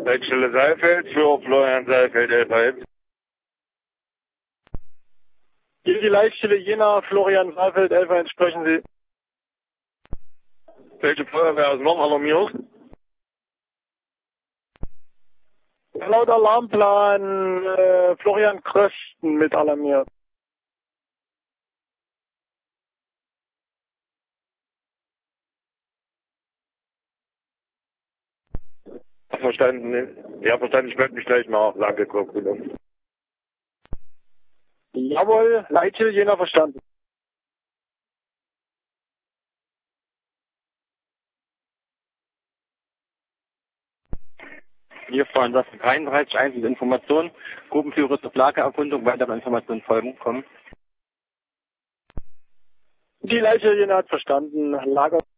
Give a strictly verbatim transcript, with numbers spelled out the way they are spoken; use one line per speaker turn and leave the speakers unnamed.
Leitstelle Saalfeld für Florian Saalfeld elf eins.
Hier die Leitstelle Jena, Florian Saalfeld elf eins, sprechen Sie.
Welche Feuerwehr ist noch alarmiert?
Laut Alarmplan äh, Florian Krösten mit alarmiert.
Verstanden. Ja, verstanden. Ich melde mich gleich nach. Danke, Koppelung.
Jawohl, Leitstelle Jena, verstanden.
Hier fahren das dreiunddreißig einzelne Informationen. Gruppenführer zur Lagererkundung. Weitere Informationen folgen. Kommen.
Die Leitstelle Jena hat verstanden. Lager.